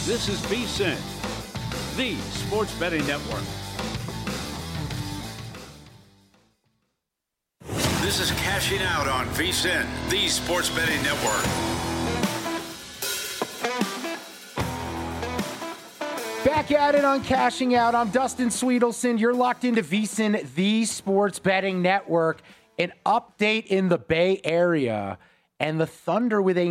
This is VSiN, the Sports Betting Network. This is Cashing Out on VSiN, the Sports Betting Network. Back at it on Cashing Out. I'm Dustin Sweetelson. You're locked into VSiN, the Sports Betting Network. An update in the Bay Area, and the Thunder with a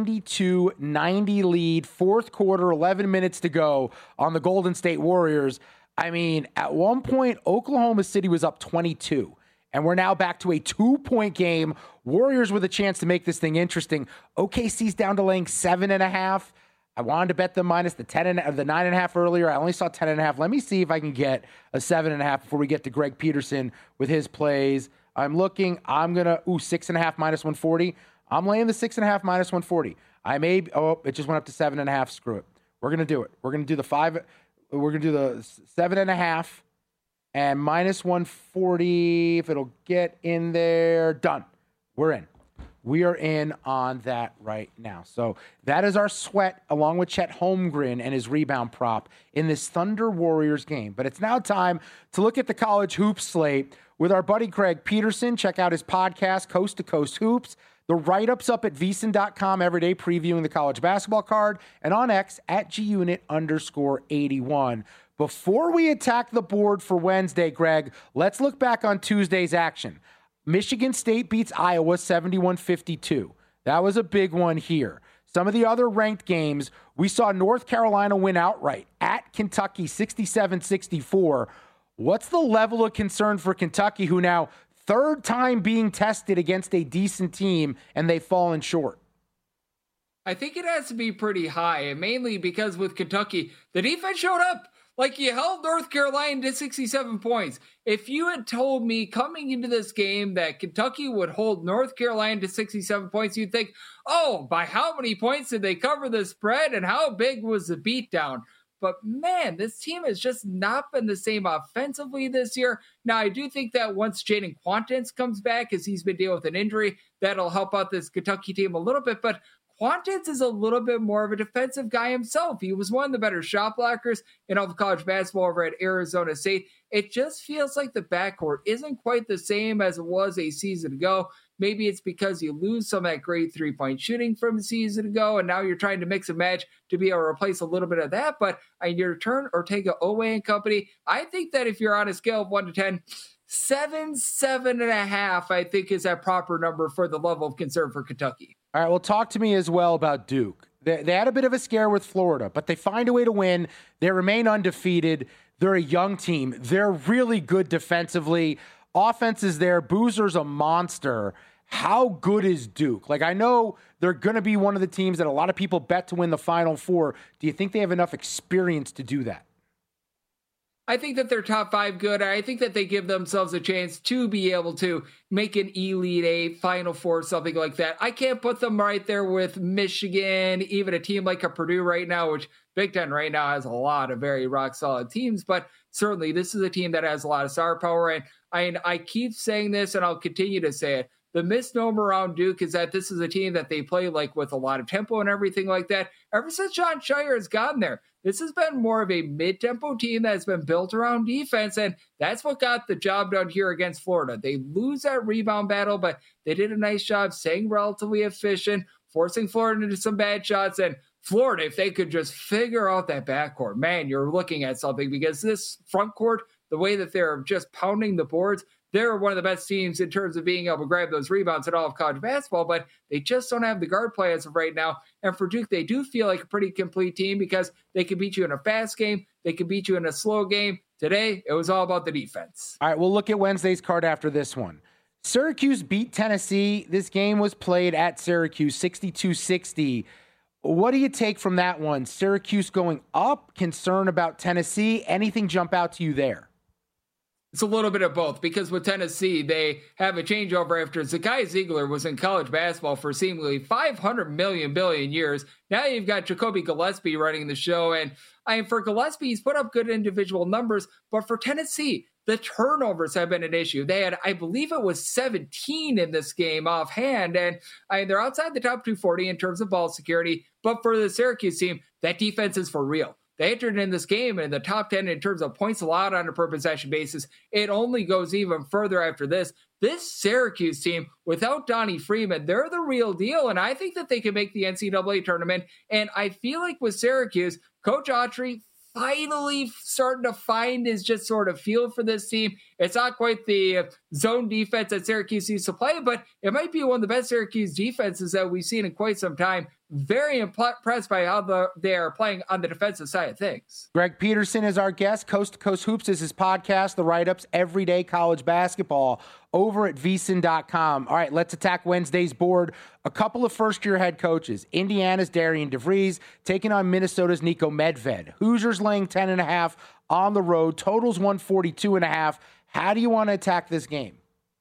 92-90 lead, fourth quarter, 11 minutes to go on the Golden State Warriors. I mean, at one point, Oklahoma City was up 22, and we're now back to a 2-point game. Warriors with a chance to make this thing interesting. OKC's down to laying 7.5. I wanted to bet them minus the 9.5 earlier. I only saw 10.5. Let me see if I can get a 7.5 before we get to Greg Peterson with his plays. I'm looking. I'm going to, 6.5 minus 140. I'm laying the 6.5 minus 140. It just went up to 7.5. Screw it. We're going to do it. We're going to do the 5. We're going to do the 7.5 and minus 140. If it'll get in there, done. We're in. We are in on that right now. So that is our sweat along with Chet Holmgren and his rebound prop in this Thunder Warriors game. But it's now time to look at the college hoops slate with our buddy Greg Peterson. Check out his podcast, Coast to Coast Hoops. The write-ups up at VSiN.com every day previewing the college basketball card, and on X at GUnit_81. Before we attack the board for Wednesday, Greg, let's look back on Tuesday's action. Michigan State beats Iowa 71-52. That was a big one here. Some of the other ranked games, we saw North Carolina win outright at Kentucky 67-64. What's the level of concern for Kentucky, who now third time being tested against a decent team and they've fallen short? I think it has to be pretty high, and mainly because with Kentucky, the defense showed up. Like, you held North Carolina to 67 points. If you had told me coming into this game that Kentucky would hold North Carolina to 67 points, you'd think, oh, by how many points did they cover the spread and how big was the beatdown? But man, this team has just not been the same offensively this year. Now, I do think that once Jaden Quantance comes back, as he's been dealing with an injury, that'll help out this Kentucky team a little bit. But Quantance is a little bit more of a defensive guy himself. He was one of the better shot blockers in all of college basketball over at Arizona State. It just feels like the backcourt isn't quite the same as it was a season ago. Maybe it's because you lose some of that great three-point shooting from a season ago, and now you're trying to mix and match to be able to replace a little bit of that. But in your turn, Ortega Owe and company, I think that if you're on a scale of 1 to 10, 7.5, I think is that proper number for the level of concern for Kentucky. All right, well, talk to me as well about Duke. They had a bit of a scare with Florida, but they find a way to win. They remain undefeated. They're a young team. They're really good defensively. Offense is there. Boozer's a monster. How good is Duke? Like, I know they're going to be one of the teams that a lot of people bet to win the Final Four. Do you think they have enough experience to do that? I think that they're top 5 good. I think that they give themselves a chance to be able to make an Elite Eight, Final Four, something like that. I can't put them right there with Michigan, even a team like a Purdue right now, which Big Ten right now has a lot of very rock-solid teams. But certainly this is a team that has a lot of star power. And I keep saying this, and I'll continue to say it. The misnomer around Duke is that this is a team that they play like with a lot of tempo and everything like that. Ever since Jon Scheyer has gotten there, this has been more of a mid-tempo team that has been built around defense, and that's what got the job done here against Florida. They lose that rebound battle, but they did a nice job staying relatively efficient, forcing Florida into some bad shots. And Florida, if they could just figure out that backcourt, man, you're looking at something, because this front court, the way that they're just pounding the boards, they're one of the best teams in terms of being able to grab those rebounds in all of college basketball, but they just don't have the guard play as of right now. And for Duke, they do feel like a pretty complete team because they can beat you in a fast game. They can beat you in a slow game. Today, it was all about the defense. All right, we'll look at Wednesday's card after this one. Syracuse beat Tennessee. This game was played at Syracuse, 62-60. What do you take from that one? Syracuse going up, concern about Tennessee? Anything jump out to you there? It's a little bit of both, because with Tennessee, they have a changeover after Zakai Ziegler was in college basketball for seemingly 500 billion years. Now you've got Jacoby Gillespie running the show, and for Gillespie, he's put up good individual numbers, but for Tennessee, the turnovers have been an issue. They had, I believe it was 17 in this game offhand, and they're outside the top 240 in terms of ball security. But for the Syracuse team, that defense is for real. They entered in this game in the top 10 in terms of points allowed on a per possession basis. It only goes even further after this. This Syracuse team, without Donnie Freeman, they're the real deal, and I think that they can make the NCAA tournament. And I feel like with Syracuse, Coach Autry finally starting to find his just sort of feel for this team. It's not quite the zone defense that Syracuse used to play, but it might be one of the best Syracuse defenses that we've seen in quite some time. Very impressed by how they are playing on the defensive side of things. Greg Peterson is our guest. Coast to Coast Hoops is his podcast, The Write-Ups, Everyday College Basketball, over at vsin.com. All right, let's attack Wednesday's board. A couple of first-year head coaches. Indiana's Darian DeVries taking on Minnesota's Nico Medved. Hoosiers laying 10.5 on the road. Totals 142.5. How do you want to attack this game?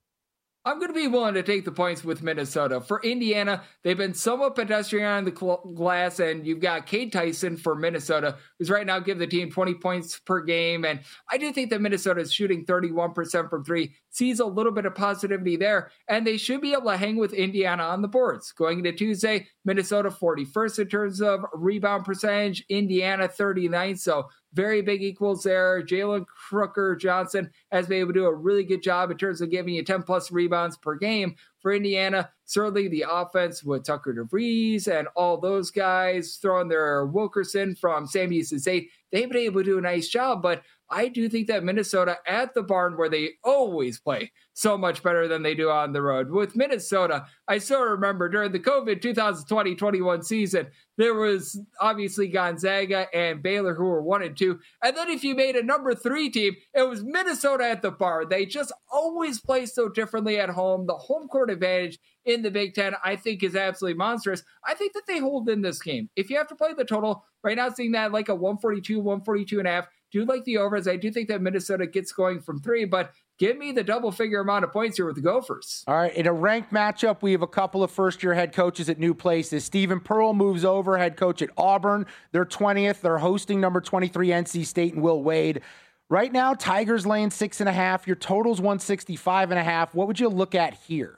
I'm going to be willing to take the points with Minnesota. For Indiana, they've been somewhat pedestrian on the glass, and you've got Cade Tyson for Minnesota, who's right now giving the team 20 points per game. And I do think that Minnesota is shooting 31% from three, sees a little bit of positivity there, and they should be able to hang with Indiana on the boards. Going into Tuesday, Minnesota 41st in terms of rebound percentage, Indiana 39th, so very big equals there. Jalen Crooker Johnson has been able to do a really good job in terms of giving you 10 plus rebounds per game for Indiana. Certainly the offense with Tucker DeVries and all those guys throwing their Wilkerson from Sam Houston State, they've been able to do a nice job, but I do think that Minnesota at the barn, where they always play so much better than they do on the road. With Minnesota, I still remember during the COVID 2020-21 season, there was obviously Gonzaga and Baylor who were 1 and 2. And then if you made a number 3 team, it was Minnesota at the barn. They just always play so differently at home. The home court advantage in the Big Ten, I think, is absolutely monstrous. I think that they hold in this game. If you have to play the total, right now seeing that like a 142.5, do like the overs. I do think that Minnesota gets going from 3, but give me the double-figure amount of points here with the Gophers. All right, in a ranked matchup, we have a couple of first-year head coaches at new places. Stephen Pearl moves over, head coach at Auburn. They're 20th. They're hosting number 23 NC State and Will Wade. Right now, Tigers laying 6.5. Your total's 165.5. What would you look at here?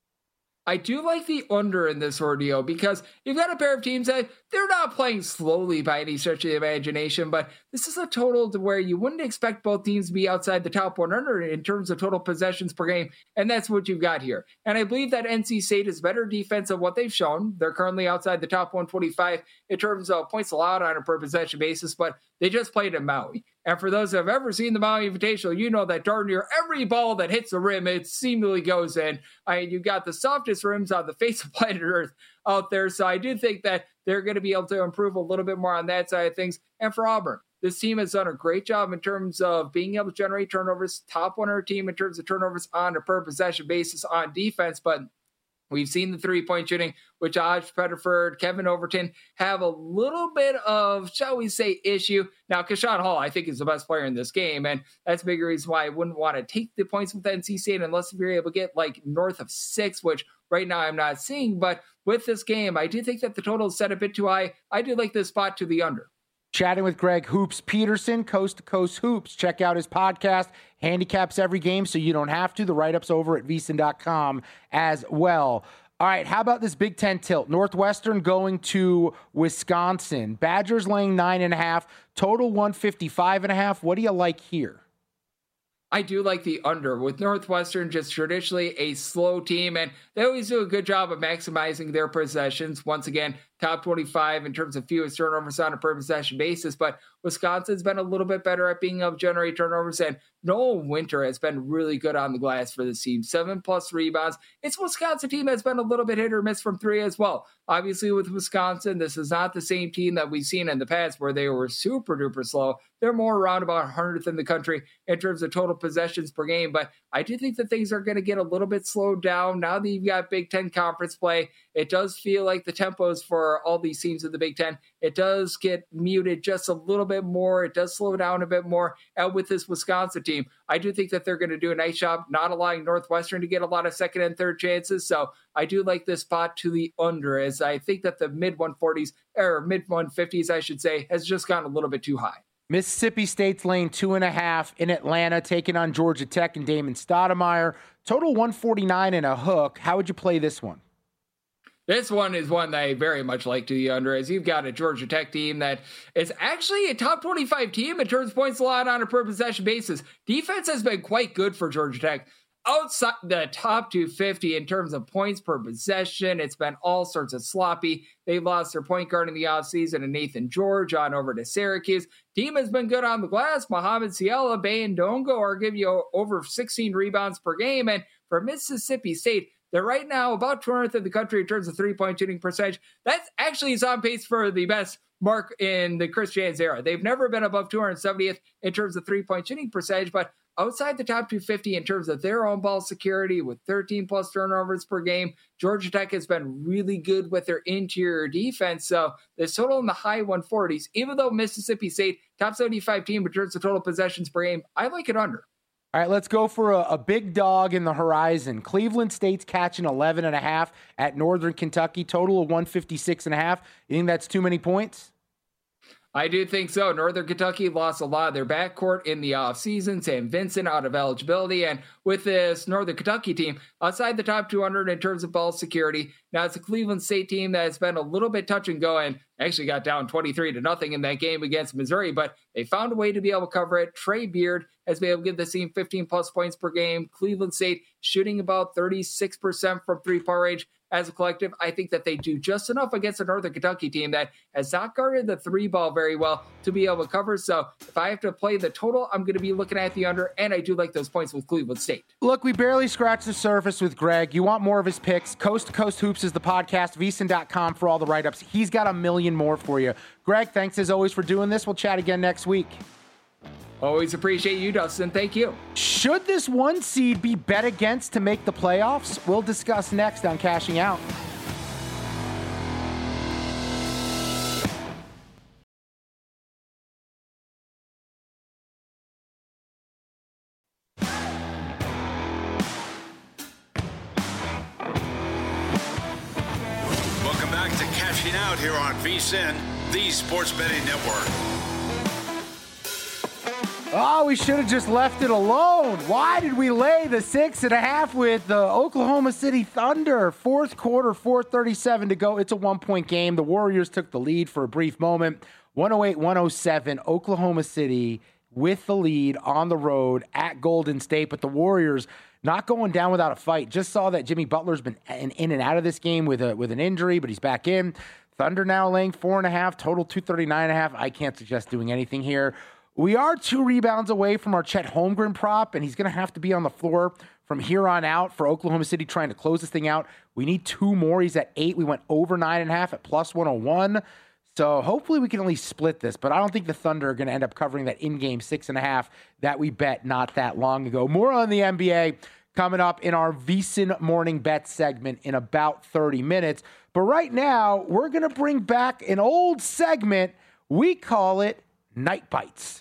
I do like the under in this ordeal because you've got a pair of teams that they're not playing slowly by any stretch of the imagination, but this is a total to where you wouldn't expect both teams to be outside the top 100 in terms of total possessions per game, and that's what you've got here. And I believe that NC State is better defense than what they've shown. They're currently outside the top 125 in terms of points allowed on a per possession basis, but they just played in Maui. And for those who have ever seen the Maui Invitational, you know that darn near every ball that hits the rim, it seemingly goes in. You got the softest rims on the face of planet Earth out there. So I do think that they're going to be able to improve a little bit more on that side of things. And for Auburn, this team has done a great job in terms of being able to generate turnovers, top 100 team in terms of turnovers on a per possession basis on defense. But we've seen the three-point shooting with Josh Pettiford, Kevin Overton have a little bit of, shall we say, issue. Now, Keyshawn Hall, I think, is the best player in this game, and that's a big reason why I wouldn't want to take the points with NC State unless you're able to get like north of 6, which right now I'm not seeing. But with this game, I do think that the total is set a bit too high. I do like this spot to the under. Chatting with Greg Hoops Peterson, Coast to Coast Hoops. Check out his podcast, Handicaps Every Game, so you don't have to. The write-ups over at vsin.com as well. All right, how about this Big Ten tilt? Northwestern going to Wisconsin. Badgers laying 9.5, total 155.5. What do you like here? I do like the under with Northwestern, just traditionally a slow team, and they always do a good job of maximizing their possessions. Once again, top 25 in terms of fewest turnovers on a per possession basis, but Wisconsin's been a little bit better at being able to generate turnovers, and Noah Winter has been really good on the glass for this team. 7+ rebounds. It's a Wisconsin team that's been a little bit hit or miss from 3 as well. Obviously, with Wisconsin, this is not the same team that we've seen in the past where they were super duper slow. They're more around about 100th in the country in terms of total possessions per game, but I do think that things are going to get a little bit slowed down now that you've got Big Ten conference play. It does feel like the tempos for all these teams in the Big Ten, it does get muted just a little bit more. It does slow down a bit more. And with this Wisconsin team, I do think that they're going to do a nice job not allowing Northwestern to get a lot of second and third chances. So I do like this spot to the under, as I think that the mid 140s or mid 150s, I should say, has just gone a little bit too high. Mississippi State's laying 2.5 in Atlanta, taking on Georgia Tech and Damon Stoudemire. Total 149 and a hook. How would you play this one? This one is one that I very much like to the under, as you've got a Georgia Tech team that is actually a top 25 team in terms of points allowed on a per possession basis. Defense has been quite good for Georgia Tech. Outside the top 250 in terms of points per possession, it's been all sorts of sloppy. They lost their point guard in the offseason and Nathan George on over to Syracuse. Team has been good on the glass. Mohamed Ciela, Bay and Dongo are giving you over 16 rebounds per game. And for Mississippi State, they're right now about 200th in the country in terms of three-point shooting percentage. That's actually is on pace for the best mark in the Chris Jans era. They've never been above 270th in terms of three-point shooting percentage, but outside the top 250 in terms of their own ball security with 13 plus turnovers per game, Georgia Tech has been really good with their interior defense. So this total in the high 140s, even though Mississippi State, top 75 team in terms of total possessions per game, I like it under. All right, let's go for a big dog in the horizon. Cleveland State's catching 11.5 at Northern Kentucky, total of 156.5. You think that's too many points? I do think so. Northern Kentucky lost a lot of their backcourt in the offseason. Sam Vincent out of eligibility. And with this Northern Kentucky team, outside the top 200 in terms of ball security, now it's a Cleveland State team that has been a little bit touch and go and actually got down 23-0 in that game against Missouri, but they found a way to be able to cover it. Trey Beard has been able to give the team 15 plus points per game. Cleveland State shooting about 36% from three-point range. As a collective, I think that they do just enough against a Northern Kentucky team that has not guarded the three ball very well to be able to cover. So if I have to play the total, I'm going to be looking at the under, and I do like those points with Cleveland State. Look, we barely scratched the surface with Greg. You want more of his picks? Coast to Coast Hoops is the podcast, VSiN.com for all the write-ups. He's got a million more for you. Greg, thanks as always for doing this. We'll chat again next week. Always appreciate you, Dustin. Thank you. Should this one seed be bet against to make the playoffs? We'll discuss next on Cashing Out. Welcome back to Cashing Out here on VSiN, the Sports Betting Network. Oh, we should have just left it alone. Why did we lay the 6.5 with the Oklahoma City Thunder? Fourth quarter, 4:37 to go. It's a 1-point game. The Warriors took the lead for a brief moment. 108-107, Oklahoma City with the lead on the road at Golden State. But the Warriors not going down without a fight. Just saw that Jimmy Butler's been in and out of this game with an injury, but he's back in. Thunder now laying 4.5, total 239.5. I can't suggest doing anything here. We are 2 rebounds away from our Chet Holmgren prop, and he's going to have to be on the floor from here on out for Oklahoma City trying to close this thing out. We need 2 more. He's at 8. We went over 9.5 at plus 101. So hopefully we can at least split this, but I don't think the Thunder are going to end up covering that in-game 6.5 that we bet not that long ago. More on the NBA coming up in our VSiN Morning Bet segment in about 30 minutes. But right now, we're going to bring back an old segment. We call it Night Bites.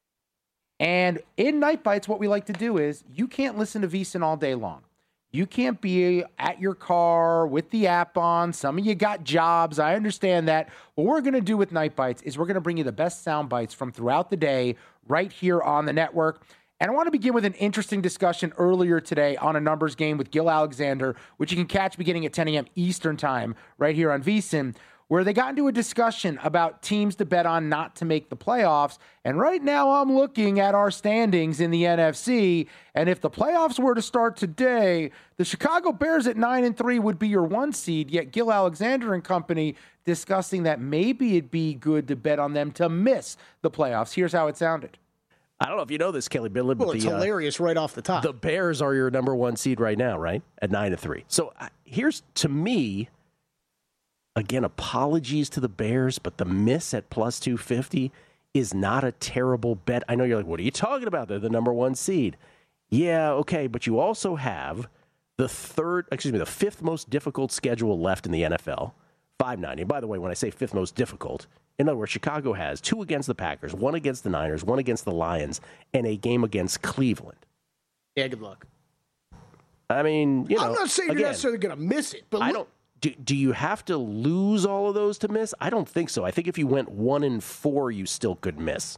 And in Night Bites, what we like to do is you can't listen to VSiN all day long. You can't be at your car with the app on. Some of you got jobs. I understand that. What we're going to do with Night Bites is we're going to bring you the best sound bites from throughout the day right here on the network. And I want to begin with an interesting discussion earlier today on a numbers game with Gil Alexander, which you can catch beginning at 10 a.m. Eastern time right here on VSiN, where they got into a discussion about teams to bet on not to make the playoffs. And right now I'm looking at our standings in the NFC. And if the playoffs were to start today, the Chicago Bears at 9-3 would be your 1 seed. Yet Gil Alexander and company discussing that maybe it'd be good to bet on them to miss the playoffs. Here's how it sounded. I don't know if you know this, Kelly Bidlin, but it's hilarious right off the top. The Bears are your number 1 seed right now, right? At 9-3. So here's, to me, again, apologies to the Bears, but the miss at plus 250 is not a terrible bet. I know you're like, what are you talking about? They're the number 1 seed. Yeah, okay, but you also have the 5th most difficult schedule left in the NFL, 590. By the way, when I say 5th most difficult, in other words, Chicago has 2 against the Packers, 1 against the Niners, 1 against the Lions, and a game against Cleveland. Yeah, good luck. I mean, I'm not saying you're necessarily going to miss it, but do you have to lose all of those to miss? I don't think so. I think if you went 1-4, you still could miss.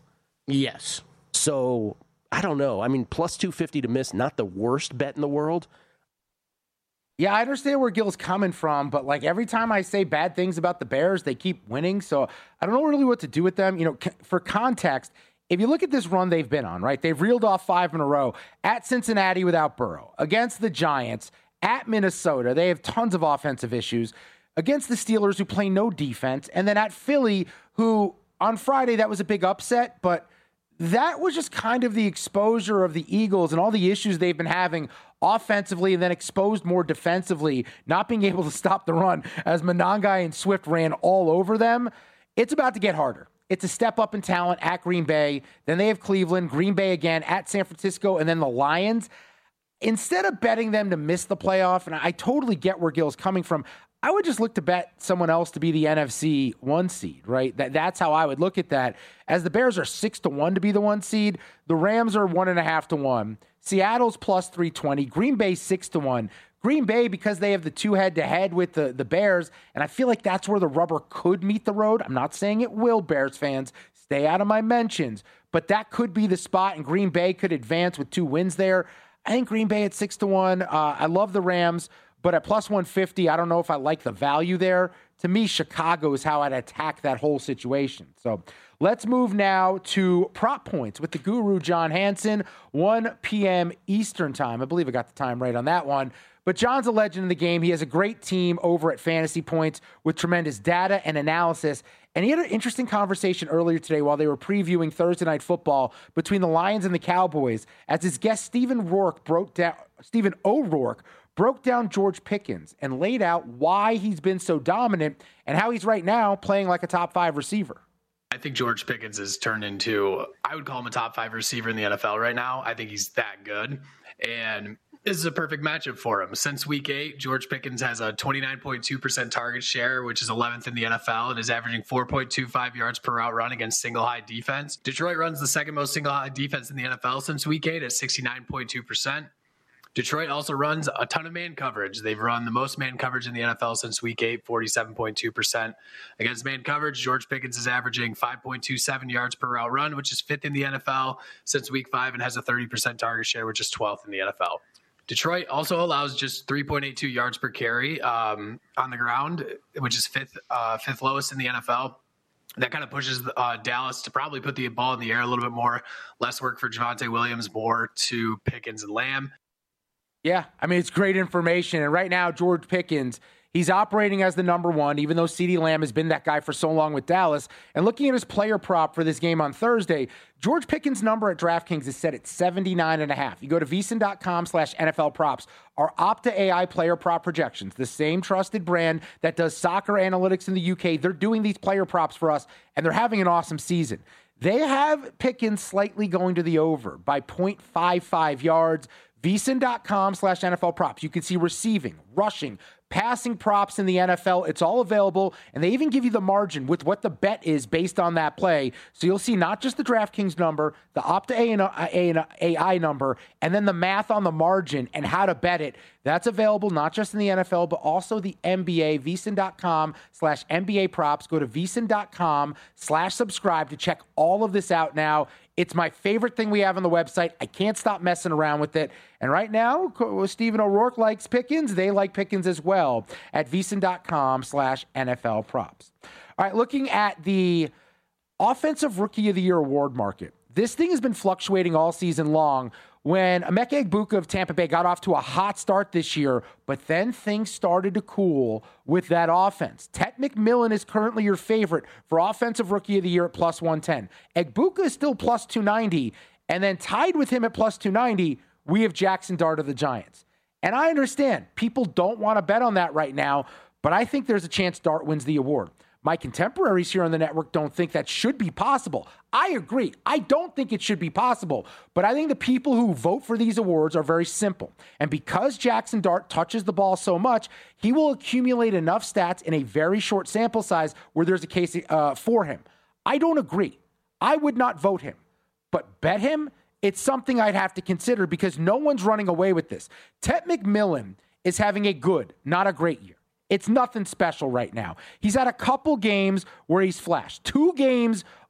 Yes. So I don't know. I mean, plus 250 to miss, not the worst bet in the world. Yeah, I understand where Gil's coming from, but like every time I say bad things about the Bears, they keep winning. So I don't know really what to do with them. You know, for context, if you look at this run they've been on, right? They've reeled off 5 in a row at Cincinnati without Burrow, against the Giants, at Minnesota. They have tons of offensive issues, against the Steelers, who play no defense, and then at Philly, who on Friday, that was a big upset, but that was just kind of the exposure of the Eagles and all the issues they've been having offensively, and then exposed more defensively, not being able to stop the run as Monangai and Swift ran all over them. It's about to get harder. It's a step up in talent at Green Bay. Then they have Cleveland, Green Bay again, at San Francisco, and then the Lions. Instead of betting them to miss the playoff, and I totally get where Gil's coming from, I would just look to bet someone else to be the NFC 1 seed, right? That's how I would look at that. As the Bears are 6-1 to be the 1 seed, the Rams are 1.5 to 1. Seattle's plus 320. Green Bay 6-1. Green Bay, because they have the 2 head-to-head with the Bears, and I feel like that's where the rubber could meet the road. I'm not saying it will, Bears fans. Stay out of my mentions. But that could be the spot, and Green Bay could advance with 2 wins there. I think Green Bay at 6-1. I love the Rams. But at plus 150, I don't know if I like the value there. To me, Chicago is how I'd attack that whole situation. So let's move now to prop points with the guru, John Hansen, 1 p.m. Eastern time. I believe I got the time right on that one. But John's a legend in the game. He has a great team over at Fantasy Points with tremendous data and analysis. And he had an interesting conversation earlier today while they were previewing Thursday Night Football between the Lions and the Cowboys, as his guest Stephen O'Rourke broke down George Pickens and laid out why he's been so dominant and how he's right now playing like a top 5 receiver. I think George Pickens has turned into, I would call him a top 5 receiver in the NFL right now. I think he's that good. And this is a perfect matchup for him. Since week 8, George Pickens has a 29.2% target share, which is 11th in the NFL, and is averaging 4.25 yards per route run against single high defense. Detroit runs the second most single high defense in the NFL since week 8 at 69.2%. Detroit also runs a ton of man coverage. They've run the most man coverage in the NFL since week 8, 47.2%. Against man coverage, George Pickens is averaging 5.27 yards per route run, which is 5th in the NFL since week 5, and has a 30% target share, which is 12th in the NFL. Detroit also allows just 3.82 yards per carry on the ground, which is fifth lowest in the NFL. That kind of pushes Dallas to probably put the ball in the air a little bit more. Less work for Javonte Williams, more to Pickens and Lamb. Yeah, I mean, it's great information. And right now, George Pickens, he's operating as the number 1, even though CeeDee Lamb has been that guy for so long with Dallas. And looking at his player prop for this game on Thursday, George Pickens' number at DraftKings is set at 79.5. You go to VSiN.com/NFL props. Our Opta AI player prop projections, the same trusted brand that does soccer analytics in the UK, they're doing these player props for us, and they're having an awesome season. They have Pickens slightly going to the over by 0.55 yards. VSiN.com/NFL props. You can see receiving, rushing, passing props in the NFL. It's all available, and they even give you the margin with what the bet is based on that play. So you'll see not just the DraftKings number, the Opta AI number, and then the math on the margin and how to bet it. That's available not just in the NFL, but also the NBA. VSiN.com/NBA props. Go to VSiN.com/subscribe to check all of this out now. It's my favorite thing we have on the website. I can't stop messing around with it. And right now, Stephen O'Rourke likes Pickens. They like Pickens as well at VSiN.com/NFL props. All right, looking at the Offensive Rookie of the Year award market. This thing has been fluctuating all season long. When Emeka Egbuka of Tampa Bay got off to a hot start this year, but then things started to cool with that offense. Tet McMillan is currently your favorite for Offensive Rookie of the Year at plus 110. Egbuka is still plus 290, and then tied with him at plus 290, we have Jackson Dart of the Giants. And I understand people don't want to bet on that right now, but I think there's a chance Dart wins the award. My contemporaries here on the network don't think that should be possible. I agree. I don't think it should be possible. But I think the people who vote for these awards are very simple. And because Jackson Dart touches the ball so much, he will accumulate enough stats in a very short sample size where there's a case for him. I don't agree. I would not vote him. But bet him, it's something I'd have to consider because no one's running away with this. Tet McMillan is having a good, not a great year. It's nothing special right now. He's had a couple games where he's flashed. 2 games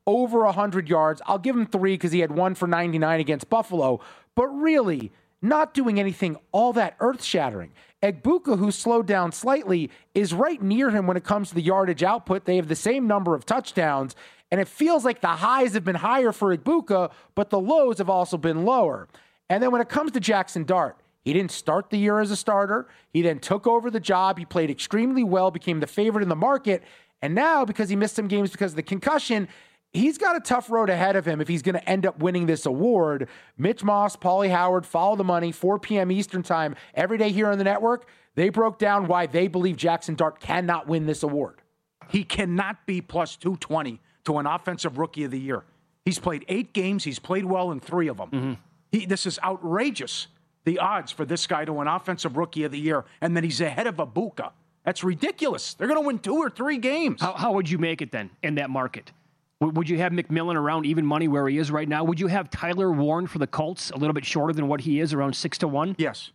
over 100 yards. I'll give him 3 because he had 1 for 99 against Buffalo, but really not doing anything all that earth-shattering. Egbuka, who slowed down slightly, is right near him when it comes to the yardage output. They have the same number of touchdowns, and it feels like the highs have been higher for Egbuka, but the lows have also been lower. And then when it comes to Jackson Dart, he didn't start the year as a starter. He then took over the job. He played extremely well, became the favorite in the market. And now, because he missed some games because of the concussion, he's got a tough road ahead of him if he's going to end up winning this award. Mitch Moss, Paulie Howard, Follow the Money, 4 p.m. Eastern time, every day here on the network. They broke down why they believe Jackson Dart cannot win this award. He cannot be plus 220 to an offensive rookie of the year. He's played 8 games. He's played well in 3 of them. Mm-hmm. This is outrageous, the odds for this guy to an offensive rookie of the year, and then he's ahead of Egbuka. That's ridiculous. They're going to win 2 or 3 games. How would you make it then in that market? Would you have McMillan around even money where he is right now? Would you have Tyler Warren for the Colts a little bit shorter than what he is, around 6-1? Yes.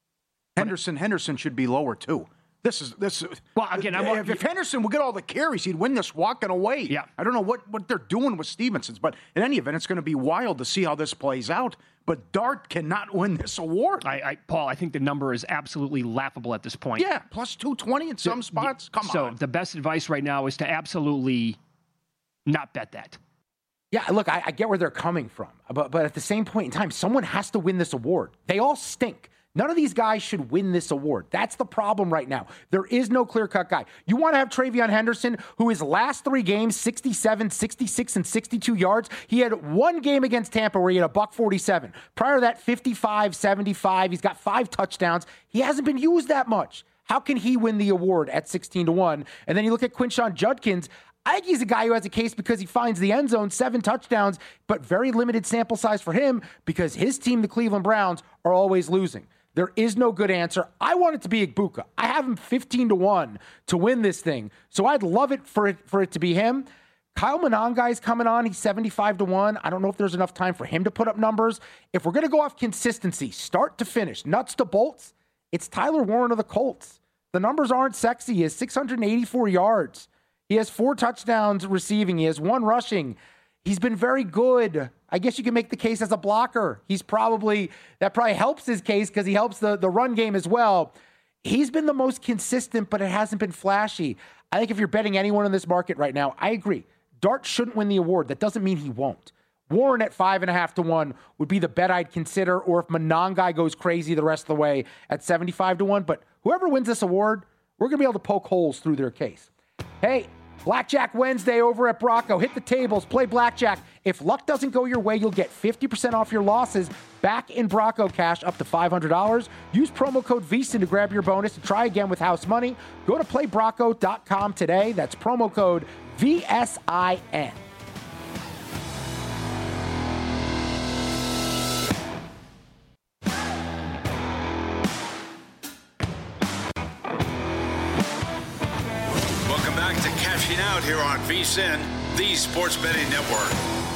Henderson should be lower too. This is well again. If Henderson would get all the carries, he'd win this walking away. Yeah. I don't know what they're doing with Stevenson's, but in any event, it's going to be wild to see how this plays out. But Dart cannot win this award. Paul, I think the number is absolutely laughable at this point. Yeah, plus 220 in some spots. Come on. So the best advice right now is to absolutely not bet that. Yeah, look, I get where they're coming from, but at the same point in time, someone has to win this award. They all stink. None of these guys should win this award. That's the problem right now. There is no clear-cut guy. You want to have Travion Henderson, who his last 3 games, 67, 66, and 62 yards. He had 1 game against Tampa where he had a $147. Prior to that, 55, 75. He's got 5 touchdowns. He hasn't been used that much. How can he win the award at 16-1? And then you look at Quinshon Judkins. I think he's a guy who has a case because he finds the end zone, 7 touchdowns, but very limited sample size for him because his team, the Cleveland Browns, are always losing. There is no good answer. I want it to be Egbuka. I have him 15-1 to win this thing. So I'd love it for it to be him. Kyle Monangai is coming on. He's 75-1. I don't know if there's enough time for him to put up numbers. If we're going to go off consistency, start to finish, nuts to bolts, it's Tyler Warren of the Colts. The numbers aren't sexy. He has 684 yards. He has 4 touchdowns receiving. He has 1 rushing. He's been very good. I guess you can make the case as a blocker. That probably helps his case because he helps the run game as well. He's been the most consistent, but it hasn't been flashy. I think if you're betting anyone in this market right now, I agree. Dart shouldn't win the award. That doesn't mean he won't. Warren at 5.5-1 would be the bet I'd consider, or if Monangai goes crazy the rest of the way at 75-1. But whoever wins this award, we're going to be able to poke holes through their case. Hey, Blackjack Wednesday over at Brocco. Hit the tables, play blackjack. If luck doesn't go your way, you'll get 50% off your losses back in Brocco cash up to $500. Use promo code VSIN to grab your bonus and try again with house money. Go to playbrocco.com today. That's promo code VSIN. Cashing out here on VSIN, the Sports Betting Network.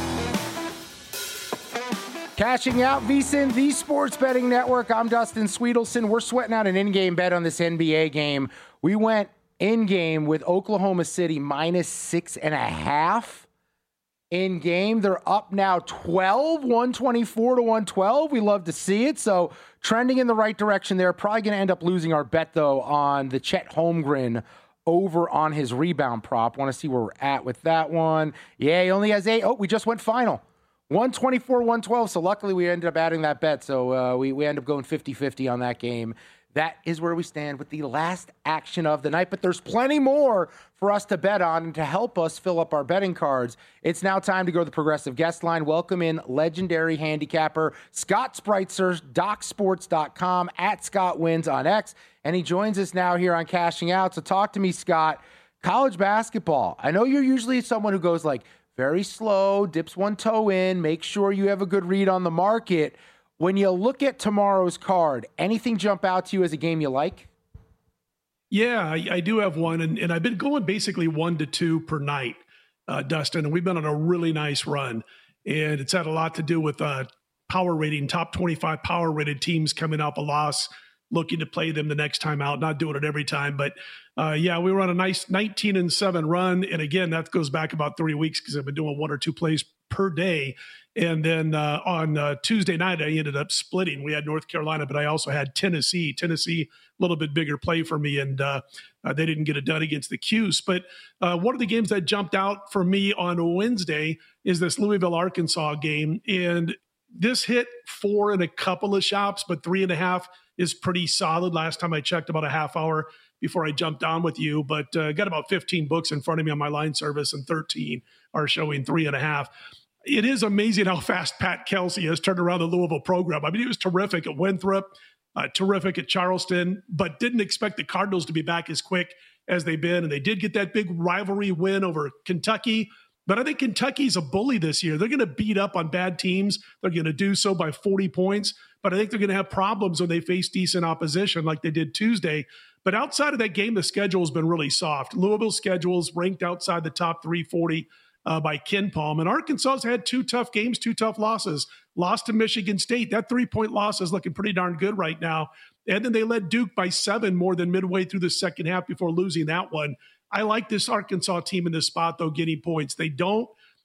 Cashing out, VSIN, the Sports Betting Network. I'm Dustin Sweetelson. We're sweating out an in-game bet on this NBA game. We went in-game with Oklahoma City minus 6.5 in-game. They're up now 12, 124-112. We love to see it. So trending in the right direction there. Probably going to end up losing our bet, though, on the Chet Holmgren over on his rebound prop. Want to see where we're at with that one. Yeah, he only has 8. Oh, we just went final. 124-112. So luckily we ended up adding that bet. So we end up going 50-50 on that game. That is where we stand with the last action of the night. But there's plenty more for us to bet on and to help us fill up our betting cards. It's now time to go to the Progressive Guest Line. Welcome in legendary handicapper Scott Spreitzer, DocSports.com, at Scott Wins on X. And he joins us now here on Cashing Out. So talk to me, Scott. College basketball. I know you're usually someone who goes like very slow, dips one toe in, make sure you have a good read on the market. When you look at tomorrow's card, anything jump out to you as a game you like? Yeah, I do have one, and I've been going basically 1 to 2 per night, Dustin, and we've been on a really nice run. And it's had a lot to do with power rating, top 25 power rated teams coming off a loss looking to play them the next time out, not doing it every time. But yeah, we were on a nice 19-7 run. And again, that goes back about 3 weeks because I've been doing 1 or 2 plays per day. And then on Tuesday night, I ended up splitting. We had North Carolina, but I also had Tennessee. Tennessee, a little bit bigger play for me, and they didn't get it done against the Cuse. But one of the games that jumped out for me on Wednesday is this Louisville-Arkansas game. And this hit 4 in a couple of shops, but 3.5 is pretty solid. Last time I checked, about a half hour before I jumped on with you, but got about 15 books in front of me on my line service, and 13 are showing 3.5. It is amazing how fast Pat Kelsey has turned around the Louisville program. I mean, he was terrific at Winthrop, terrific at Charleston, but didn't expect the Cardinals to be back as quick as they've been. And they did get that big rivalry win over Kentucky. But I think Kentucky's a bully this year. They're going to beat up on bad teams. They're going to do so by 40 points. But I think they're going to have problems when they face decent opposition like they did Tuesday. But outside of that game, the schedule has been really soft. Louisville's schedule is ranked outside the top 340 by KenPom. And Arkansas's had 2 tough games, 2 tough losses. Lost to Michigan State. That 3-point loss is looking pretty darn good right now. And then they led Duke by 7 more than midway through the second half before losing that one. I like this Arkansas team in this spot, though, getting points. They don't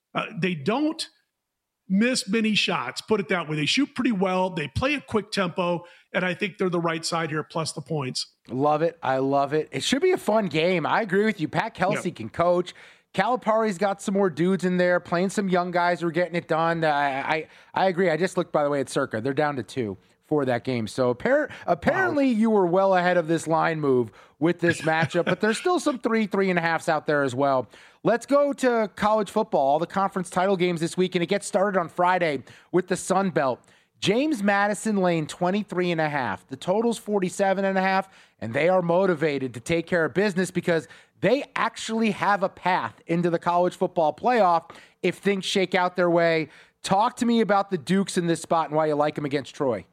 miss many shots, put it that way. They shoot pretty well. They play a quick tempo, and I think they're the right side here, plus the points. Love it. I love it. It should be a fun game. I agree with you. Pat Kelsey can coach. Calipari's got some more dudes in there, playing some young guys who are getting it done. I agree. I just looked, by the way, at Circa. They're down to 2 for that game. So apparently you were well ahead of this line move with this matchup, but there's still some 3.5s out there as well. Let's go to college football, all the conference title games this week, and it gets started on Friday with the Sun Belt. James Madison laying 23.5. The total's 47.5, and they are motivated to take care of business because they actually have a path into the college football playoff if things shake out their way. Talk to me about the Dukes in this spot and why you like them against Troy.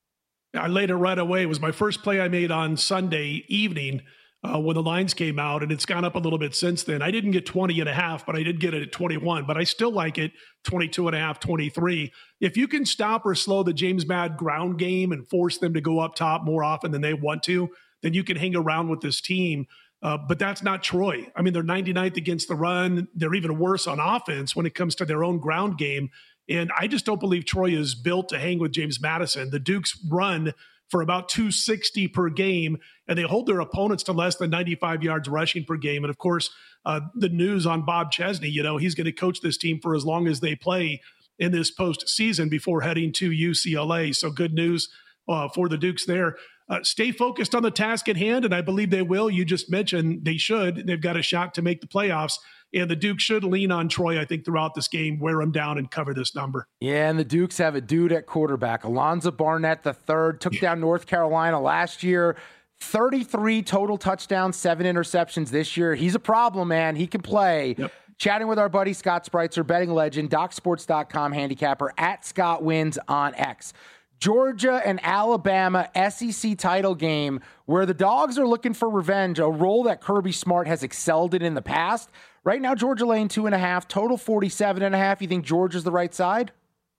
I laid it right away. It was my first play I made on Sunday evening when the lines came out, and it's gone up a little bit since then. I didn't get 20.5, but I did get it at 21, but I still like it 22.5, 23. If you can stop or slow the James Mad ground game and force them to go up top more often than they want to, then you can hang around with this team. But that's not Troy. I mean, they're 99th against the run. They're even worse on offense when it comes to their own ground game. And I just don't believe Troy is built to hang with James Madison. The Dukes run for about 260 per game, and they hold their opponents to less than 95 yards rushing per game. And, of course, the news on Bob Chesney, he's going to coach this team for as long as they play in this postseason before heading to UCLA. So good news for the Dukes there. Stay focused on the task at hand, and I believe they will. You just mentioned they should. They've got a shot to make the playoffs. And the Dukes should lean on Troy, I think, throughout this game, wear them down and cover this number. Yeah, and the Dukes have a dude at quarterback. Alonzo Barnett III took down North Carolina last year. 33 total touchdowns, 7 interceptions this year. He's a problem, man. He can play. Yep. Chatting with our buddy Scott Spreitzer, betting legend, DocSports.com handicapper, at Scott Wins on X. Georgia and Alabama SEC title game where the Dogs are looking for revenge, a role that Kirby Smart has excelled in the past. Right now, Georgia laying 2.5, total 47.5. You think Georgia's the right side?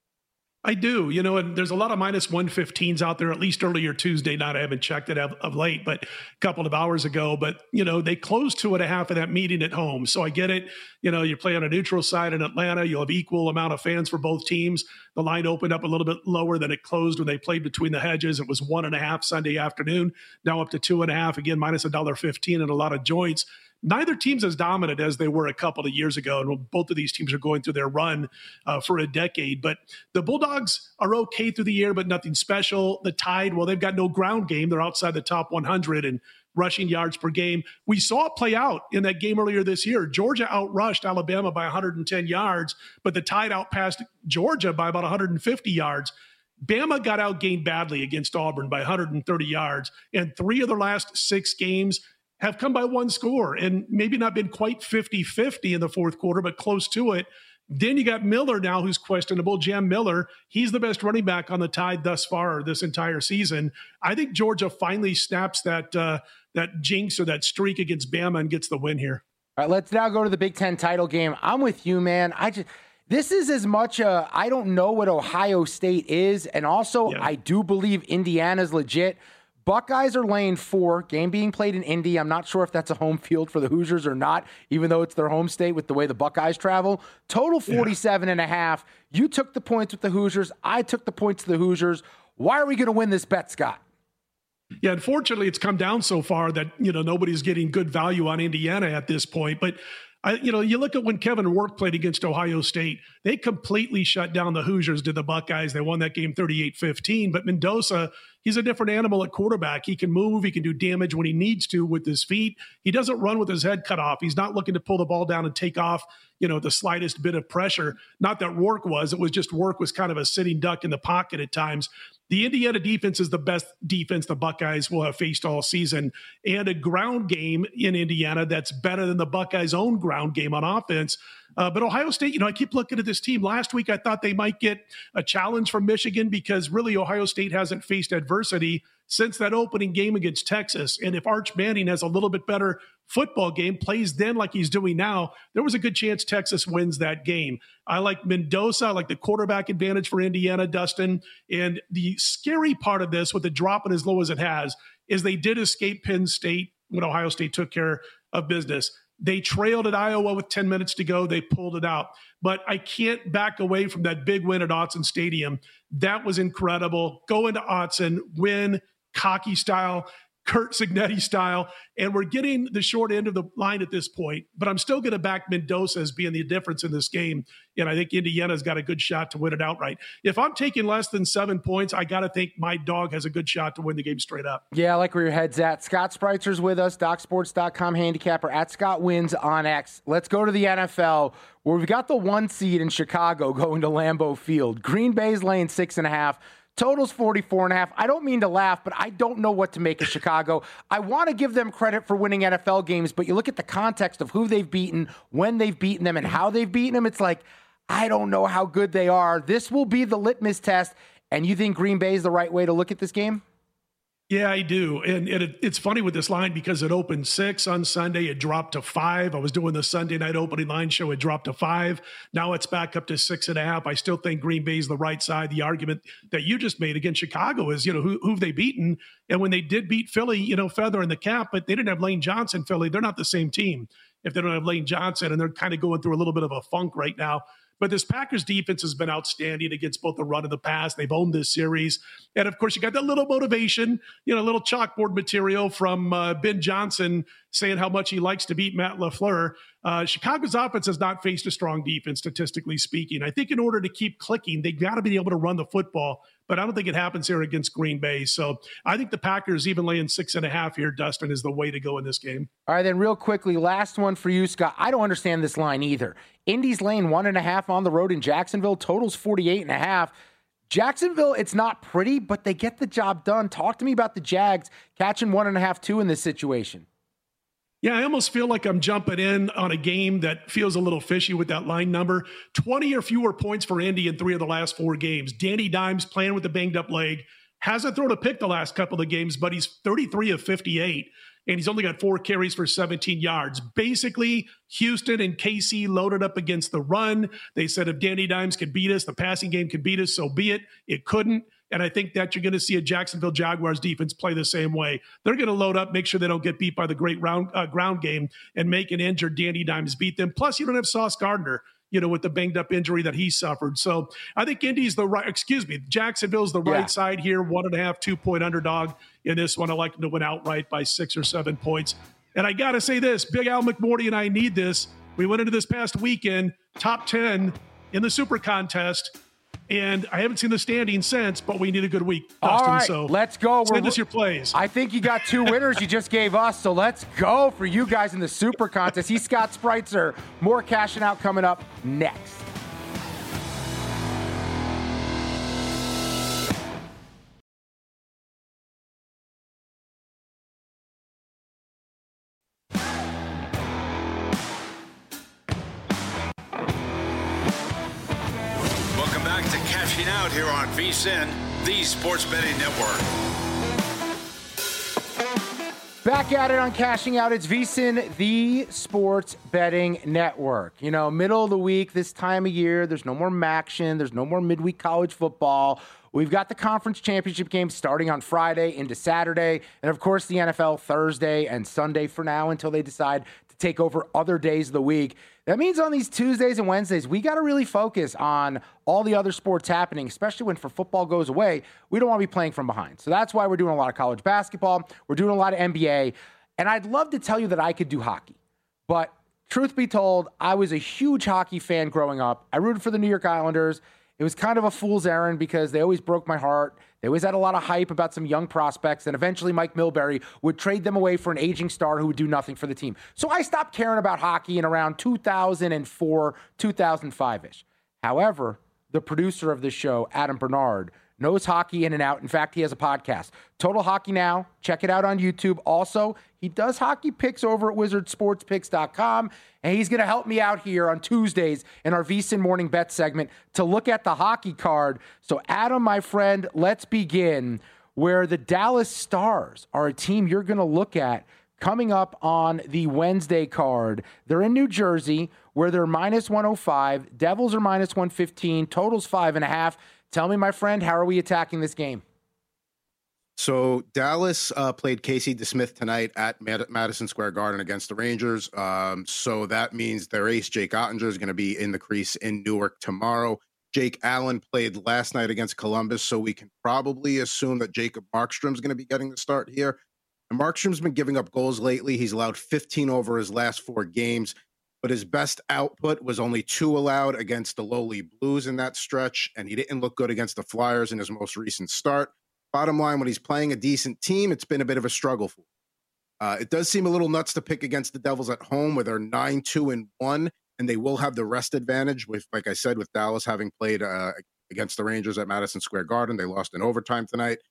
I do, and there's a lot of minus 115s out there, at least earlier Tuesday night. I haven't checked it of late, but a couple of hours ago. But, they closed 2.5 of that meeting at home. So I get it. You play on a neutral side in Atlanta. You'll have equal amount of fans for both teams. The line opened up a little bit lower than it closed when they played between the hedges. It was 1.5 Sunday afternoon, now up to 2.5, again, minus $1.15 in a lot of joints. Neither team's as dominant as they were a couple of years ago, and both of these teams are going through their run for a decade. But the Bulldogs are okay through the year, but nothing special. The Tide, well, they've got no ground game. They're outside the top 100 in rushing yards per game. We saw it play out in that game earlier this year. Georgia outrushed Alabama by 110 yards, but the Tide outpassed Georgia by about 150 yards. Bama got outgained badly against Auburn by 130 yards, and 3 of their last 6 games have come by 1 score and maybe not been quite 50-50 in the fourth quarter, but close to it. Then you got Miller now, who's questionable. Jam Miller, he's the best running back on the Tide thus far this entire season. I think Georgia finally snaps that jinx or that streak against Bama and gets the win here. All right, let's now go to the Big Ten title game. I'm with you, man. This is as much I don't know what Ohio State is, and also I do believe Indiana's legit. Buckeyes are laying 4, game being played in Indy. I'm not sure if that's a home field for the Hoosiers or not, even though it's their home state with the way the Buckeyes travel. Total 47.5. You took the points with the Hoosiers. I took the points with the Hoosiers. Why are we going to win this bet, Scott? Yeah, unfortunately, it's come down so far that, nobody's getting good value on Indiana at this point. But, you look at when Kevin Rourke played against Ohio State, they completely shut down the Hoosiers to the Buckeyes. They won that game 38-15. But Mendoza, he's a different animal at quarterback. He can move. He can do damage when he needs to with his feet. He doesn't run with his head cut off. He's not looking to pull the ball down and take off, the slightest bit of pressure. Not that Rourke was. It was just Rourke was kind of a sitting duck in the pocket at times. The Indiana defense is the best defense the Buckeyes will have faced all season, and a ground game in Indiana that's better than the Buckeyes' own ground game on offense. But Ohio State, I keep looking at this team. Last week, I thought they might get a challenge from Michigan because really Ohio State hasn't faced adversity since that opening game against Texas. And if Arch Manning has a little bit better football game, plays then like he's doing now, there was a good chance Texas wins that game. I like Mendoza. I like the quarterback advantage for Indiana, Dustin. And the scary part of this, with the dropping as low as it has, is they did escape Penn State when Ohio State took care of business. They trailed at Iowa with 10 minutes to go. They pulled it out. But I can't back away from that big win at Autzen Stadium. That was incredible. Go into Autzen, win, cocky style, Kurt Cignetti style, and we're getting the short end of the line at this point. But I'm still going to back Mendoza as being the difference in this game, and I think Indiana's got a good shot to win it outright. If I'm taking less than 7 points, I got to think my dog has a good shot to win the game straight up. Yeah, I like where your head's at. Scott Spritzer's with us, DocSports.com handicapper at Scott Wins on X. Let's go to the NFL, where we've got the 1 seed in Chicago going to Lambeau Field. Green Bay's laying 6.5. Total's 44.5. I don't mean to laugh, but I don't know what to make of Chicago. I want to give them credit for winning NFL games, but you look at the context of who they've beaten, when they've beaten them, and how they've beaten them, it's like, I don't know how good they are. This will be the litmus test. And you think Green Bay is the right way to look at this game? Yeah, I do. And it's funny with this line because it opened 6 on Sunday. It dropped to 5. I was doing the Sunday night opening line show. It dropped to 5. Now it's back up to 6.5. I still think Green Bay's the right side. The argument that you just made against Chicago is, who've they beaten? And when they did beat Philly, feather in the cap, but they didn't have Lane Johnson, Philly. They're not the same team if they don't have Lane Johnson, and they're kind of going through a little bit of a funk right now. But this Packers defense has been outstanding against both the run and the pass. They've owned this series. And, of course, you got that little motivation, a little chalkboard material from Ben Johnson saying how much he likes to beat Matt LaFleur. Chicago's offense has not faced a strong defense, statistically speaking. I think in order to keep clicking, they got to be able to run the football. But I don't think it happens here against Green Bay. So I think the Packers, even laying 6.5 here, Dustin, is the way to go in this game. All right, then real quickly, last one for you, Scott. I don't understand this line either. Indy's laying 1.5 on the road in Jacksonville. Total's 48.5. Jacksonville, it's not pretty, but they get the job done. Talk to me about the Jags catching 1.5, 2 in this situation. Yeah, I almost feel like I'm jumping in on a game that feels a little fishy with that line number. 20 or fewer points for Indy in 3 of the last 4 games. Danny Dimes playing with a banged-up leg. Hasn't thrown a pick the last couple of games, but he's 33 of 58, and he's only got 4 carries for 17 yards. Basically, Houston and KC loaded up against the run. They said if Danny Dimes could beat us, the passing game could beat us, so be it. It couldn't. And I think that you're going to see a Jacksonville Jaguars defense play the same way. They're going to load up, make sure they don't get beat by the great ground game, and make an injured Danny Dimes beat them. Plus, you don't have Sauce Gardner, with the banged up injury that he suffered. So I think Jacksonville's the right side here. 1.5, 2-point underdog in this one. I like them to win outright by 6 or 7 points. And I got to say this, Big Al McMorty and I need this. We went into this past weekend, top 10 in the Super Contest. And I haven't seen the standings since, but we need a good week, Dustin. All right, so let's go. Send us your plays. I think you got 2 winners you just gave us, so let's go for you guys in the Super Contest. He's Scott Spreitzer. More cashing out coming up next. Out here on VSiN, the Sports Betting Network. Back at it on Cashing Out. It's VSiN, the Sports Betting Network. Middle of the week, this time of year, there's no more MACtion. There's no more midweek college football. We've got the conference championship game starting on Friday into Saturday, and of course the NFL Thursday and Sunday for now until they decide to take over other days of the week. That means on these Tuesdays and Wednesdays, we got to really focus on all the other sports happening, especially when football goes away. We don't want to be playing from behind. So that's why we're doing a lot of college basketball. We're doing a lot of NBA. And I'd love to tell you that I could do hockey. But truth be told, I was a huge hockey fan growing up. I rooted for the New York Islanders. It was kind of a fool's errand because they always broke my heart. They always had a lot of hype about some young prospects, and eventually Mike Milbury would trade them away for an aging star who would do nothing for the team. So I stopped caring about hockey in around 2004, 2005-ish. However, the producer of this show, Adam Bernard, knows hockey in and out. In fact, he has a podcast, Total Hockey Now. Check it out on YouTube. Also, he does hockey picks over at wizardsportspicks.com, and he's going to help me out here on Tuesdays in our VSiN Morning Bet segment to look at the hockey card. So, Adam, my friend, let's begin where the Dallas Stars are a team you're going to look at coming up on the Wednesday card. They're in New Jersey, where they're minus 105. Devils are minus 115. Total's 5.5. Tell me, my friend, how are we attacking this game? So Dallas played Casey DeSmith tonight at Madison Square Garden against the Rangers. So that means their ace, Jake Ottinger, is going to be in the crease in Newark tomorrow. Jake Allen played last night against Columbus, so we can probably assume that Jacob Markstrom is going to be getting the start here. And Markstrom's been giving up goals lately. He's allowed 15 over his last 4 games. But his best output was only 2 allowed against the lowly Blues in that stretch, and he didn't look good against the Flyers in his most recent start. Bottom line, when he's playing a decent team, it's been a bit of a struggle for him. It does seem a little nuts to pick against the Devils at home, where they're 9-2-1, and they will have the rest advantage, with, like I said, with Dallas having played against the Rangers at Madison Square Garden. They lost in overtime tonight.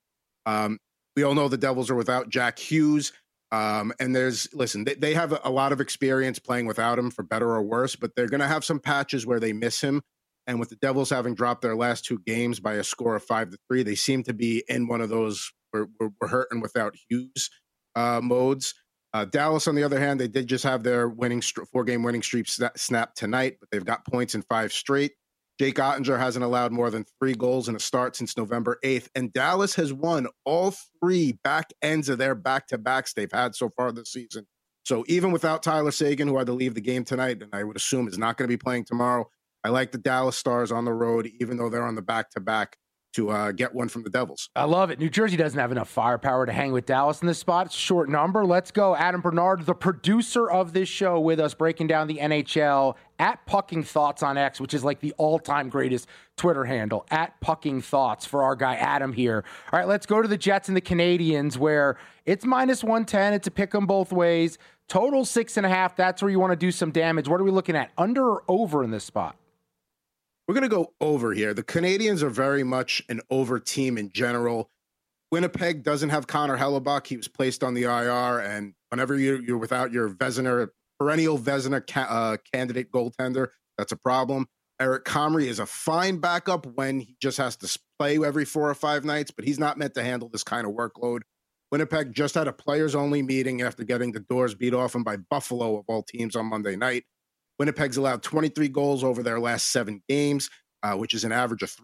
We all know the Devils are without Jack Hughes. And they have a lot of experience playing without him, for better or worse, but they're going to have some patches where they miss him. And with the Devils having dropped their last 2 games by a score of 5-3, they seem to be in one of those we're hurting without Hughes modes. Dallas, on the other hand, they did just have their 4-game winning streak snapped tonight, but they've got points in 5 straight. Jake Ottinger hasn't allowed more than 3 goals in a start since November 8th, and Dallas has won all 3 back ends of their back-to-backs they've had so far this season. So even without Tyler Seguin, who had to leave the game tonight, and I would assume is not going to be playing tomorrow, I like the Dallas Stars on the road, even though they're on the back-to-back, to get one from the Devils. I love it. New Jersey doesn't have enough firepower to hang with Dallas in this spot. It's a short number. Let's go. Adam Bernard, the producer of this show, with us breaking down the NHL at Pucking Thoughts on X, which is like the all-time greatest Twitter handle, at Pucking Thoughts, for our guy Adam here. All right, let's go to the Jets and the Canadiens, where it's minus 110. It's a pick 'em both ways. Total 6.5. That's where you want to do some damage. What are we looking at? Under or over in this spot? We're going to go over here. The Canadiens are very much an over team in general. Winnipeg doesn't have Connor Hellebuck. He was placed on the IR, and whenever you're without your perennial Vezina candidate goaltender, that's a problem. Eric Comrie is a fine backup when he just has to play every 4 or 5 nights, but he's not meant to handle this kind of workload. Winnipeg just had a players-only meeting after getting the doors beat off them by Buffalo, of all teams, on Monday night. Winnipeg's allowed 23 goals over their last 7 games, which is an average of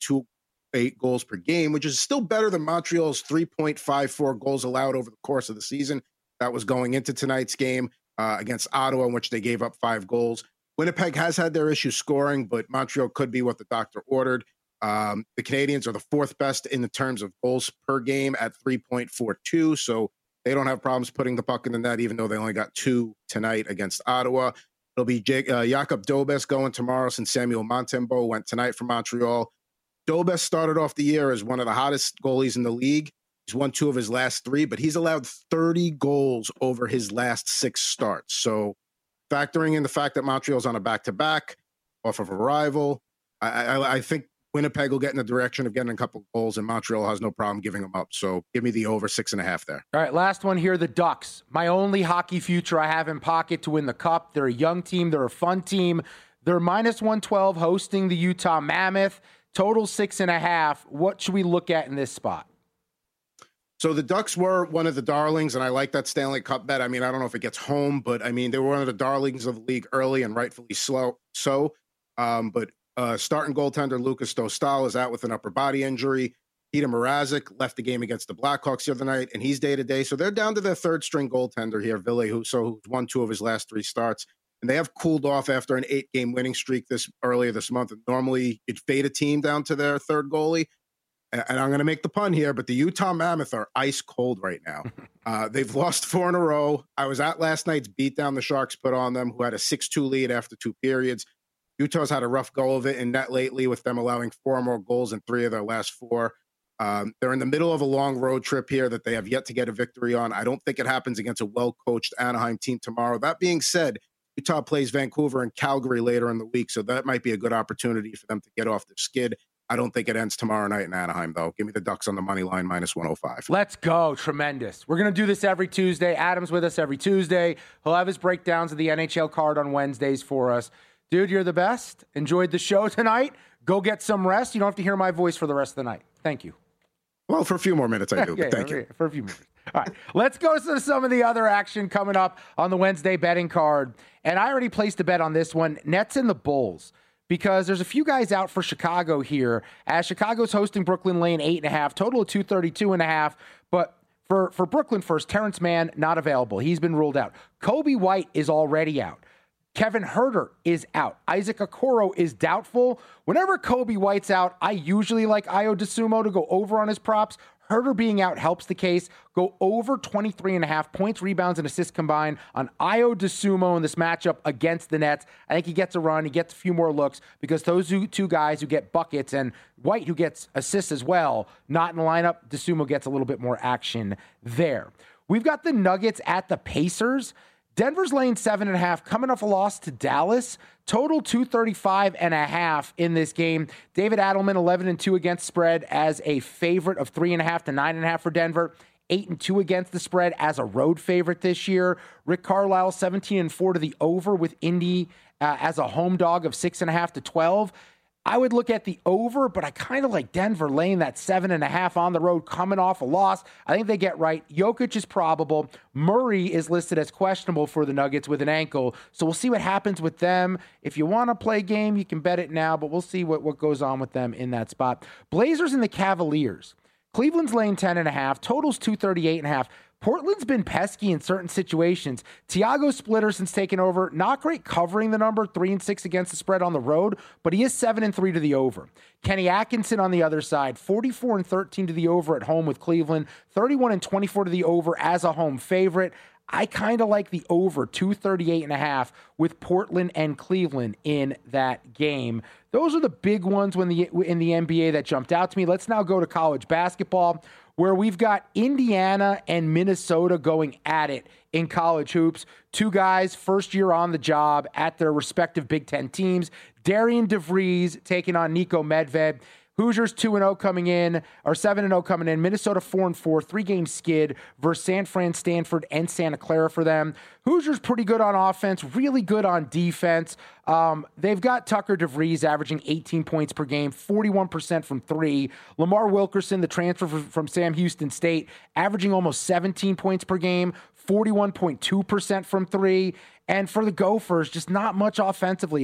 3.28 goals per game, which is still better than Montreal's 3.54 goals allowed over the course of the season. That was going into tonight's game against Ottawa, in which they gave up 5 goals. Winnipeg has had their issues scoring, but Montreal could be what the doctor ordered. The Canadiens are the 4th best in the terms of goals per game at 3.42, so they don't have problems putting the puck in the net, even though they only got 2 tonight against Ottawa. It'll be Jakob Dobes going tomorrow, since Samuel Montembeault went tonight for Montreal. Dobes started off the year as one of the hottest goalies in the league. He's won 2 of his last 3, but he's allowed 30 goals over his last 6 starts. So factoring in the fact that Montreal's on a back-to-back off of a rival, I think Winnipeg will get in the direction of getting a couple of goals, and Montreal has no problem giving them up. So give me the over 6.5 there. All right, last one here, the Ducks. My only hockey future I have in pocket to win the Cup. They're a young team. They're a fun team. They're minus 112 hosting the Utah Mammoth. Total 6.5. What should we look at in this spot? So the Ducks were one of the darlings, and I like that Stanley Cup bet. I mean, I don't know if it gets home, but I mean, they were one of the darlings of the league early, and rightfully so. But Starting goaltender Lucas Dostal is out with an upper body injury. Peter Mrazek left the game against the Blackhawks the other night, and he's day-to-day. So they're down to their third-string goaltender here, Ville, who's won 2 of his last 3 starts. And they have cooled off after an 8-game winning streak earlier this month. And normally, you'd fade a team down to their third goalie. And I'm going to make the pun here, but the Utah Mammoth are ice cold right now. They've lost 4 in a row. I was at last night's beatdown the Sharks put on them, who had a 6-2 lead after 2 periods. Utah's had a rough go of it in net lately, with them allowing 4 more goals in 3 of their last 4. They're in the middle of a long road trip here that they have yet to get a victory on. I don't think it happens against a well-coached Anaheim team tomorrow. That being said, Utah plays Vancouver and Calgary later in the week, so that might be a good opportunity for them to get off the skid. I don't think it ends tomorrow night in Anaheim, though. Give me the Ducks on the money line, -105. Let's go. Tremendous. We're going to do this every Tuesday. Adam's with us every Tuesday. He'll have his breakdowns of the NHL card on Wednesdays for us. Dude, you're the best. Enjoyed the show tonight. Go get some rest. You don't have to hear my voice for the rest of the night. Thank you. Well, for a few more minutes, I do. But thank you. For a few minutes. All right. Let's go to some of the other action coming up on the Wednesday betting card. And I already placed a bet on this one. Nets and the Bulls. Because there's a few guys out for Chicago here, as Chicago's hosting Brooklyn Lane 8.5, total of 232.5. But for Brooklyn first, Terrence Mann not available. He's been ruled out. Kobe White is already out. Kevin Huerter is out. Isaac Okoro is doubtful. Whenever Kobe White's out, I usually like Ayo Dosunmu to go over on his props. Huerter being out helps the case. Go over 23.5 points, rebounds, and assists combined on Ayo Dosunmu in this matchup against the Nets. I think he gets a run. He gets a few more looks because those 2 guys who get buckets and White who gets assists as well, not in the lineup. Dosunmu gets a little bit more action there. We've got the Nuggets at the Pacers. Denver's laying 7.5, coming off a loss to Dallas. Total 235.5 in this game. David Adelman 11-2 against spread as a favorite of 3.5 to 9.5 for Denver. 8-2 against the spread as a road favorite this year. Rick Carlisle 17-4 to the over with Indy as a home dog of 6.5 to 12. I would look at the over, but I kind of like Denver laying that 7.5 on the road coming off a loss. I think they get right. Jokic is probable. Murray is listed as questionable for the Nuggets with an ankle. So we'll see what happens with them. If you want to play game, you can bet it now, but we'll see what goes on with them in that spot. Blazers and the Cavaliers. Cleveland's laying 10.5. Total's 238.5. Portland's been pesky in certain situations. Thiago Splitter, since taking over, not great covering the number, 3-6 against the spread on the road, but he is 7-3 to the over. Kenny Atkinson on the other side, 44-13 to the over at home with Cleveland, 31-24 to the over as a home favorite. I kind of like the over 238.5 with Portland and Cleveland in that game. Those are the big ones in the NBA that jumped out to me. Let's now go to college basketball, where we've got Indiana and Minnesota going at it in college hoops. 2 guys, first year on the job at their respective Big Ten teams. Darian DeVries taking on Nico Medved. Hoosiers 2-0 coming in, or 7-0 coming in. Minnesota 4-4, 3-game skid versus San Fran, Stanford, and Santa Clara for them. Hoosiers pretty good on offense, really good on defense. They've got Tucker DeVries averaging 18 points per game, 41% from 3. Lamar Wilkerson, the transfer from Sam Houston State, averaging almost 17 points per game, 41.2% from 3. And for the Gophers, just not much offensively,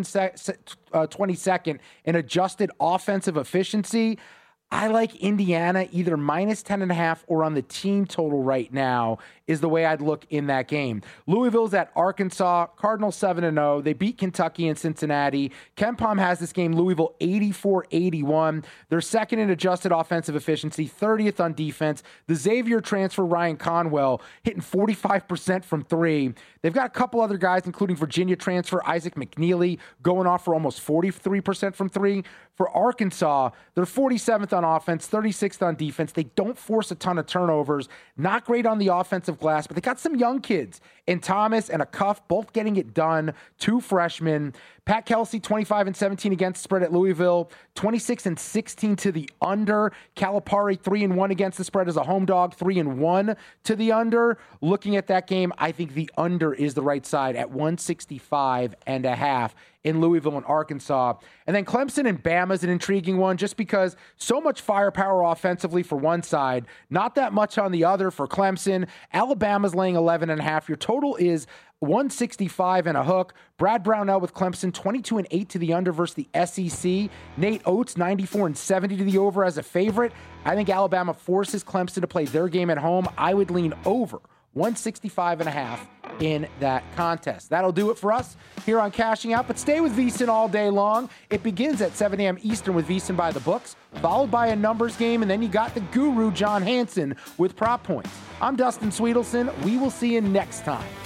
122nd in adjusted offensive efficiency. I like Indiana either -10.5 or on the team total right now is the way I'd look in that game. Louisville's at Arkansas. Cardinals 7-0. They beat Kentucky and Cincinnati. KenPom has this game, Louisville 84-81. They're second in adjusted offensive efficiency, 30th on defense. The Xavier transfer, Ryan Conwell, hitting 45% from 3. They've got a couple other guys, including Virginia transfer Isaac McNeely, going off for almost 43% from 3. For Arkansas, they're 47th on offense, 36th on defense. They don't force a ton of turnovers. Not great on the offensive glass, but they got some young kids in Thomas and a Cuff, both getting it done. 2 freshmen. Pat Kelsey, 25-17 against the spread at Louisville, 26-16 to the under. Calipari, 3-1 against the spread as a home dog, 3-1 to the under. Looking at that game, I think the under is the right side at 165.5 in Louisville and Arkansas. And then Clemson and Bama is an intriguing one just because so much firepower offensively for one side, not that much on the other for Clemson. Alabama's laying 11.5. Your total is 165 and a hook. Brad Brownell with Clemson, 22-8 to the under versus the SEC. Nate Oates, 94-70 to the over as a favorite. I think Alabama forces Clemson to play their game at home. I would lean over 165.5 in that contest. That'll do it for us here on Cashing Out, but stay with VSiN all day long. It begins at 7 a.m. Eastern with VSiN by the books, followed by a numbers game, and then you got the guru, John Hansen, with prop points. I'm Dustin Sweetelson. We will see you next time